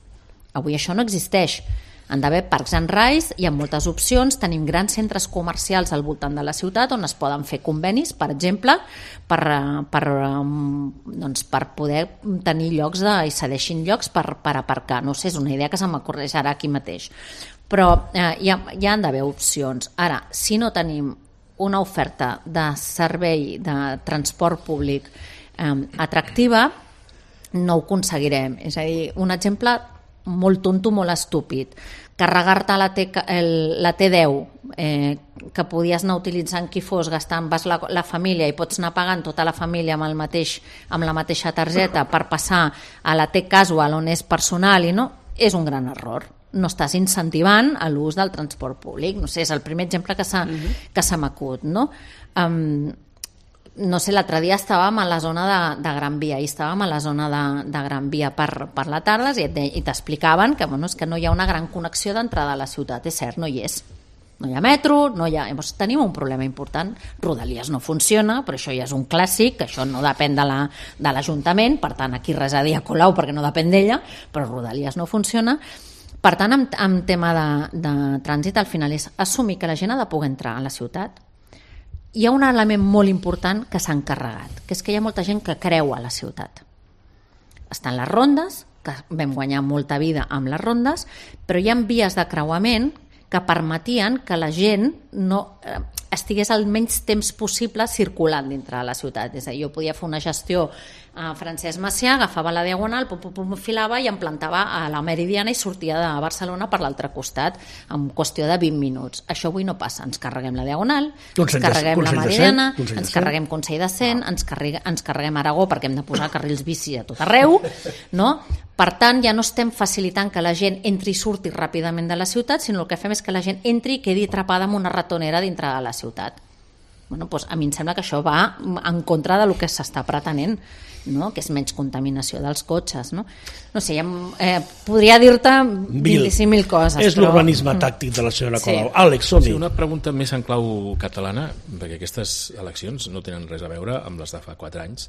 Avui això no existeix. Han d'haver parcs and rides, hi ha moltes opcions, tenim grans centres comercials al voltant de la ciutat on es poden fer convenis, per exemple, per, per, doncs, per poder tenir llocs de, i cedeixin llocs per, per aparcar. No sé, és una idea que se m'ocorreix ara aquí mateix. Però eh, hi, ha, hi ha d'haver opcions. Ara, si no tenim una oferta de servei de transport públic eh, atractiva, no ho aconseguirem. És a dir, un exemple molt tonto, molt estúpid. Carregar-te la, T, el, la T deu, eh, que podies anar utilitzant qui fos, gastant, vas la, la família i pots anar pagant tota la família amb, el mateix, amb la mateixa targeta per passar a la T casual on és personal i no, és un gran error. No estàs incentivant a l'ús del transport públic. No sé, és el primer exemple que se, uh-huh. que se m'acut. No? Um, no sé, l'altre dia estàvem a la zona de, de Gran Via i estàvem a la zona de, de Gran Via per, per la tarda i, i t'explicaven que, bueno, és que no hi ha una gran connexió d'entrada a la ciutat. És cert, no hi és. No hi ha metro, no hi ha... Llavors, tenim un problema important. Rodalies no funciona, però això ja és un clàssic, això no depèn de la, de l'Ajuntament, per tant, aquí res a dir a Colau perquè no depèn d'ella, però Rodalies no funciona. Per tant, en, en tema de, de trànsit, al final és assumir que la gent ha de poder entrar a la ciutat. Hi ha un element molt important que s'ha encarregat, que és que hi ha molta gent que creu a la ciutat. Estan les rondes, que vam guanyar molta vida amb les rondes, però hi ha vies de creuament que permetien que la gent no eh, estigués el menys temps possible circulant dintre de la ciutat. És a dir, jo podia fer una gestió a Francesc Macià, agafava la diagonal, pum, pum, pum, filava i em plantava a la Meridiana i sortia de Barcelona per l'altre costat en qüestió de vint minuts. Això avui no passa. Ens carreguem la diagonal, ens carreguem la Meridiana, ens carreguem Consell de Cent, ens carreguem, ens carreguem Aragó perquè hem de posar carrils bici a tot arreu, no? Per tant, ja no estem facilitant que la gent entri i surti ràpidament de la ciutat, sinó el que fem és que la gent entri i quedi atrapada en una ratonera dintre de la ciutat. Bueno, doncs a mi em sembla que això va en contra del que s'està pretenent, no? Que és menys contaminació dels cotxes. No, no sé, ja, eh, podria dir-te vint-i-cinc mil coses. És però... l'urbanisme tàctic de la senyora Colau. Sí. Àlex, som-hi. Sí, una pregunta més en clau catalana, perquè aquestes eleccions no tenen res a veure amb les de fa quatre anys,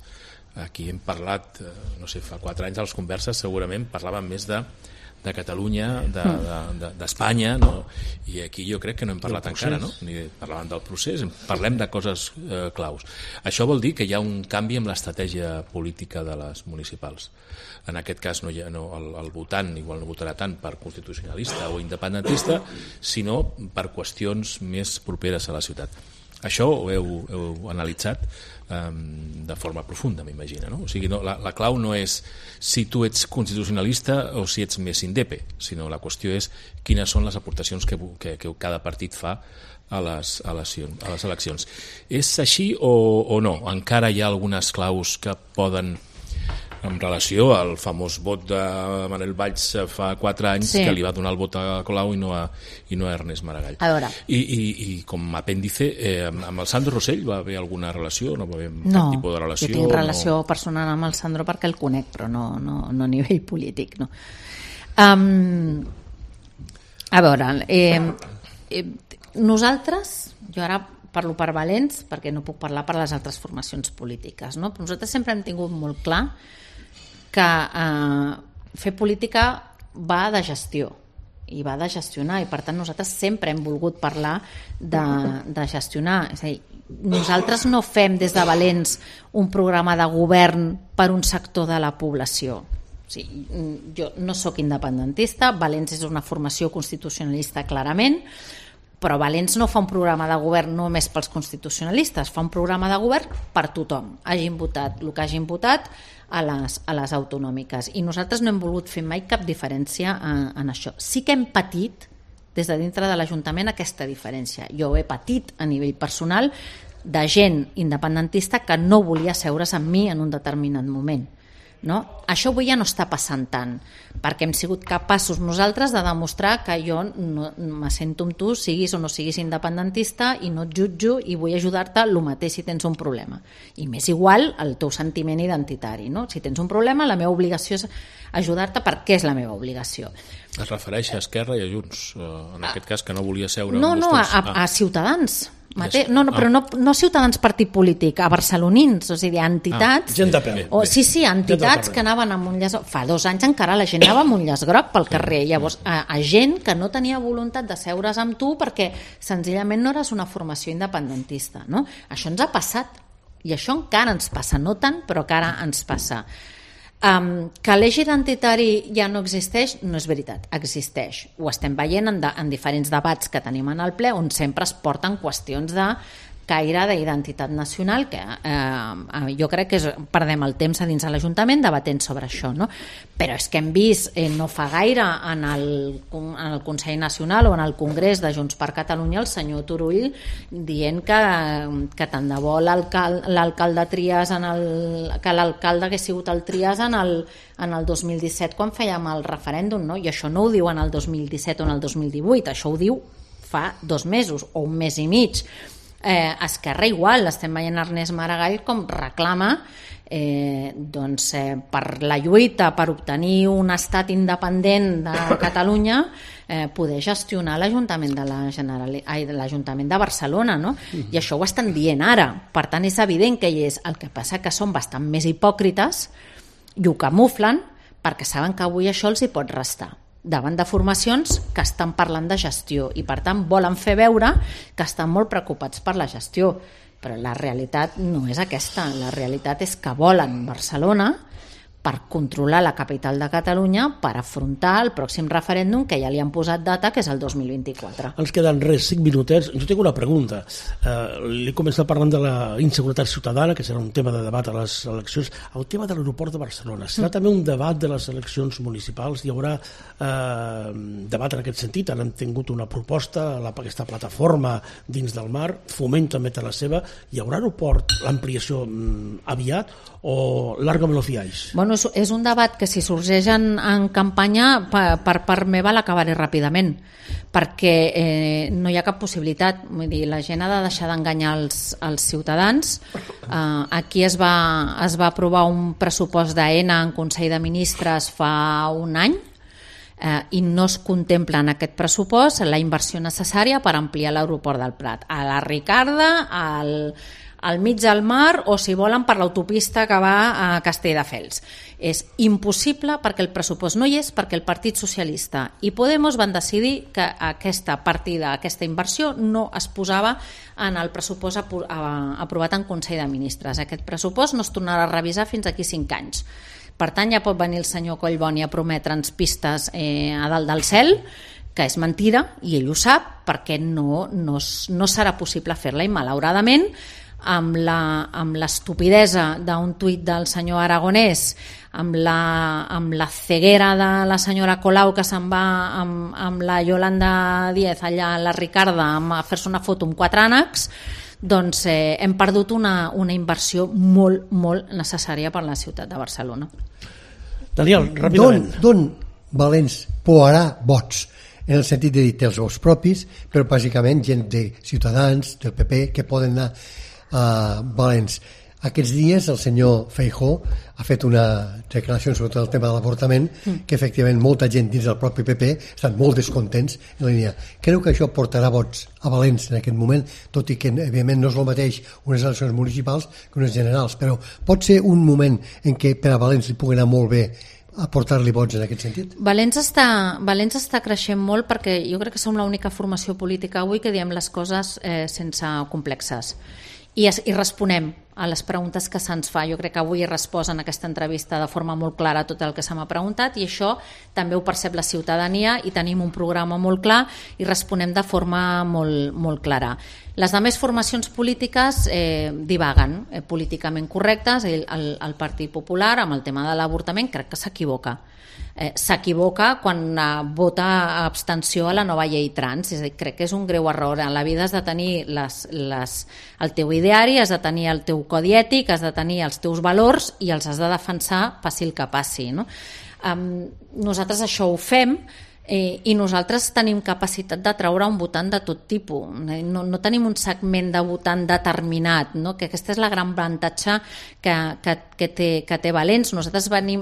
Aquí hem parlat, no sé, fa quatre anys a les converses segurament parlàvem més de de Catalunya, d'Espanya, de, de, no? I aquí jo crec que no hem parlat encara, no? Ni parlàvem del procés, parlem de coses eh, claus. Això vol dir que hi ha un canvi en l'estratègia política de les municipals. En aquest cas no hi ha, no, el, el votant igual no votarà tant per constitucionalista o independentista, sinó per qüestions més properes a la ciutat. Això ho heu, heu analitzat um, de forma profunda, m'imagina, no? O sigui, no, la, la clau no és si tu ets constitucionalista o si ets més indepe, sinó la qüestió és quines són les aportacions que, que, que cada partit fa a les, a les, a les eleccions. És així o, o no? Encara hi ha algunes claus que poden, en relació al famós vot de Manel Valls fa quatre anys, sí, que li va donar el vot a Colau i no a, i no a Ernest Maragall. A veure. I, i, i com apèndice, eh, amb el Sandro Rossell va haver alguna relació? No va haver no, cap tipus de relació? Jo tinc relació no... personal amb el Sandro perquè el conec, però no, no, no a nivell polític. No. Um, a veure, eh, eh, nosaltres, jo ara parlo per Valents perquè no puc parlar per les altres formacions polítiques, no? Però nosaltres sempre hem tingut molt clar que eh, fer política va de gestió i va de gestionar, i per tant nosaltres sempre hem volgut parlar de, de gestionar. És a dir, nosaltres no fem des de Valents un programa de govern per un sector de la població. O sigui, jo no sóc independentista, Valents és una formació constitucionalista clarament, però Valents no fa un programa de govern només pels constitucionalistes, fa un programa de govern per tothom, hagin votat el que hagin votat a les, a les autonòmiques, i nosaltres no hem volgut fer mai cap diferència en, en això. Sí que hem patit des de dintre de l'Ajuntament aquesta diferència. Jo ho he patit a nivell personal de gent independentista que no volia seure's amb mi en un determinat moment. No? Això avui ja no està passant tant, perquè hem sigut capaços nosaltres de demostrar que jo no, me sento amb tu, siguis o no siguis independentista, i no et jutjo i vull ajudar-te el mateix si tens un problema, i m'és igual el teu sentiment identitari, no? Si tens un problema, la meva obligació és ajudar-te perquè és la meva obligació. Es refereix a Esquerra i a Junts, en aquest cas, que no volia seure no, amb no, vostès. a, a Ciutadans. Mate... No, no, però no, no Ciutadans partit polític, a barcelonins, o sigui, entitats... Ah, gent de peu. O, sí, sí, entitats que anaven amb un llaç... Fa dos anys encara la gent anava amb un llaç groc pel carrer. Llavors, a, a gent que no tenia voluntat de seure's amb tu perquè senzillament no eres una formació independentista, no? Això ens ha passat, i això encara ens passa, no tant, però encara ens passa. Um, que l'eix identitari ja no existeix, no és veritat, existeix. Ho estem veient en, de, en diferents debats que tenim en el ple, on sempre es porten qüestions de caire d'identitat nacional, que eh, jo crec que és, perdem el temps a dins de l'Ajuntament debatent sobre això, no? Però és que hem vist eh, no fa gaire en el, en el Consell Nacional o en el Congrés de Junts per Catalunya el senyor Turull dient que, que tant de bo l'alcalde Trias en el, que l'alcalde hagués sigut el Trias en el, en el dos mil disset quan fèiem el referèndum, no? I això no ho diu en el dos mil disset o en el dos mil divuit, això ho diu fa dos mesos o un mes i mig. Eh, Esquerra igual, estem veient Ernest Maragall com reclama eh, doncs, eh, per la lluita per obtenir un estat independent de Catalunya, eh, poder gestionar l'Ajuntament de la Generali... Ai, de l'Ajuntament de Barcelona, no? Uh-huh. I això ho estan dient ara, per tant és evident que hi és. El que passa que són bastant més hipòcrites i ho camuflen perquè saben que avui això els hi pot restar davant de formacions que estan parlant de gestió i per tant volen fer veure que estan molt preocupats per la gestió, però la realitat no és aquesta. La realitat és que volen Barcelona per controlar la capital de Catalunya, per afrontar el pròxim referèndum que ja li han posat data, que és el dos mil vint-i-quatre. Ens queden res, cinc minutets. Jo tinc una pregunta. Eh, L'he començat parlant de la inseguretat ciutadana, que serà un tema de debat a les eleccions. El tema de l'aeroport de Barcelona. Serà mm. també un debat de les eleccions municipals? Hi haurà eh, debat en aquest sentit? Han tingut una proposta, la, aquesta plataforma dins del mar, Foment també té la seva. Hi haurà aeroport, l'ampliació mm, aviat, o larga me lo fiáis? Bueno, és, és un debat que si sorgeix en, en campanya per, per part meva l'acabaré ràpidament, perquè eh, no hi ha cap possibilitat. Vull dir, la gent ha de deixar d'enganyar els, els ciutadans. Eh, aquí es va, es va aprovar un pressupost d'AENA en Consell de Ministres fa un any, eh, i no es contempla en aquest pressupost la inversió necessària per ampliar l'aeroport del Prat. A la Ricarda, al al mig del mar o si volen per l'autopista que va a Castelldefels. És impossible perquè el pressupost no hi és, perquè el Partit Socialista i Podemos van decidir que aquesta partida, aquesta inversió no es posava en el pressupost aprovat en Consell de Ministres. Aquest pressupost no es tornarà a revisar fins aquí cinc anys. Per tant, ja pot venir el senyor Collboni a prometre'ns pistes eh, a dalt del cel, que és mentida, i ell ho sap, perquè no, no, no serà possible fer-la. I malauradament, amb la, amb l'estupidesa d'un tuit del senyor Aragonès, amb la, amb la ceguera de la senyora Colau que se'n va amb, amb la Yolanda Díez allà a la Ricarda a fer-se una foto amb quatre ànecs, doncs eh, hem perdut una, una inversió molt, molt necessària per a la ciutat de Barcelona. Daniel, ràpidament. D'on Valens poarà vots? En el sentit de dir els seus propis, però bàsicament gent de Ciutadans, del P P, que poden anar a Valens. Aquests dies el senyor Feijóo ha fet una declaració sobre el tema de l'avortament, mm. que efectivament molta gent dins del propi P P estan molt descontents en la línia. Creu que això portarà vots a Valens en aquest moment, tot i que evidentment no és el mateix unes eleccions municipals que unes generals, però pot ser un moment en què per a Valens li pugui anar molt bé aportar-li vots en aquest sentit? Valens està, Valens està creixent molt perquè jo crec que som l'única formació política avui que diem les coses eh, sense complexes i, es, i responem a les preguntes que se'ns fa. Jo crec que avui he respost en aquesta entrevista de forma molt clara tot el que se m'ha preguntat i això també ho percep la ciutadania i tenim un programa molt clar i responem de forma molt, molt clara. Les altres formacions polítiques eh, divaguen, eh, políticament correctes. El, el, el Partit Popular amb el tema de l'avortament crec que s'equivoca. Eh, s'equivoca quan eh, vota abstenció a la nova llei trans. És a dir, crec que és un greu error. En la vida has de tenir les, les, el teu ideari, has de tenir el teu codi ètic, has de tenir els teus valors i els has de defensar passi el que passi. No? Um, nosaltres això ho fem, Eh, i nosaltres tenim capacitat de treure un votant de tot tipus, no, no tenim un segment de votant determinat, no? Que aquesta és la gran avantatge que, que, que, té, que té Valens. Nosaltres venim,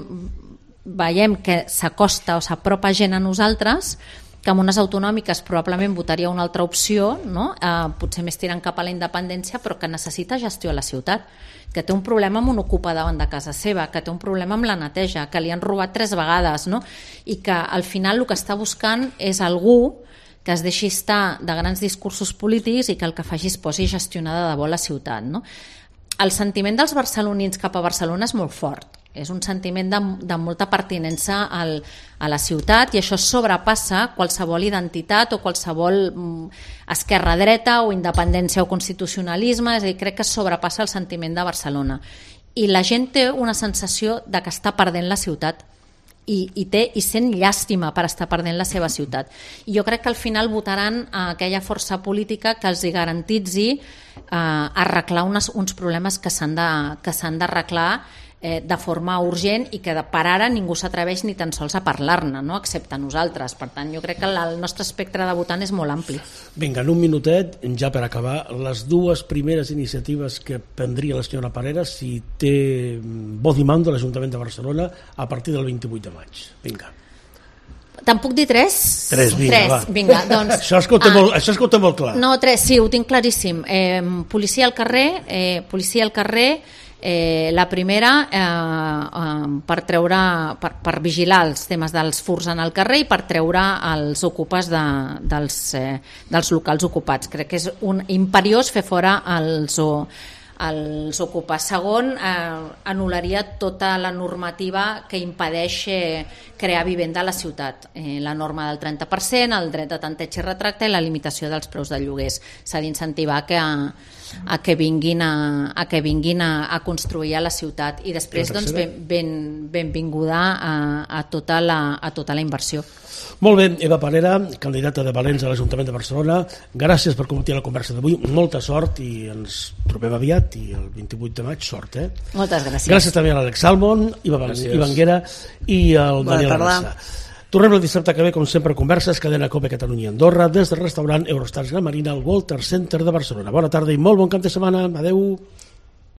veiem que s'acosta o s'apropa gent a nosaltres que amb unes autonòmiques probablement votaria una altra opció, no? eh, potser més tirant cap a la independència, però que necessita gestió a la ciutat, que té un problema amb un ocupa davant de casa seva, que té un problema amb la neteja, que li han robat tres vegades, no? I que al final el que està buscant és algú que es deixi estar de grans discursos polítics i que el que faci es posi a gestionar de debò la ciutat, no? El sentiment dels barcelonins cap a Barcelona és molt fort, és un sentiment de, de molta pertinença al, a la ciutat i això sobrepassa qualsevol identitat o qualsevol mm, esquerra-dreta o independència o constitucionalisme, és a dir, crec que sobrepassa el sentiment de Barcelona. I la gent té una sensació de que està perdent la ciutat i, i, té, i sent llàstima per estar perdent la seva ciutat. I jo crec que al final votaran a aquella força política que els hi garantitzi eh, arreglar unes, uns problemes que s'han de, que s'han d'arreglar eh, de forma urgent i que de, per ara ningú s'atreveix ni tan sols a parlar-ne, no? Excepte nosaltres. Per tant, jo crec que la, el nostre espectre de votant és molt ampli. Vinga, en un minutet, ja per acabar, les dues primeres iniciatives que prendria la senyora Parera si té voz i mando a l'Ajuntament de Barcelona a partir del vint-i-vuit de maig. Vinga. Te'n puc dir tres? Tres, vinga, tres. va. Vinga, doncs, això, és que ho té ah, molt, això és que ho té molt clar. No, tres, sí, ho tinc claríssim. Eh, policia al carrer, eh, policia al carrer, Eh, la primera eh, eh, per treure per, per vigilar els temes dels furs en el carrer i per treure els ocupes de, dels, eh, dels locals ocupats. Crec que és un imperiós fer fora els, els ocupes. Segon, eh, anul·laria tota la normativa que impedeix eh, crear vivenda a la ciutat. Eh, la norma del trenta per cent, el dret de tanteig i retracte i la limitació dels preus de lloguers. S'ha d'incentivar que a que vinguin a, a, que vinguin a, a construir a la ciutat i després doncs, ben, ben, benvinguda a, a, tota la, a tota la inversió. Molt bé, Eva Parera, candidata de Valens a l'Ajuntament de Barcelona, gràcies per compartir la conversa d'avui, molta sort i ens trobem aviat i el vint-i-vuit de maig sort, eh? Moltes gràcies. Gràcies també a l'Àlex Salmon, Iva Ivanguera i al Daniel Arassa. Tornem el dissabte que ve, com sempre, converses, cadena COPE Catalunya Andorra, des del restaurant Eurostars La Marina al Walter Center de Barcelona. Bona tarda i molt bon cap de setmana. Adeu.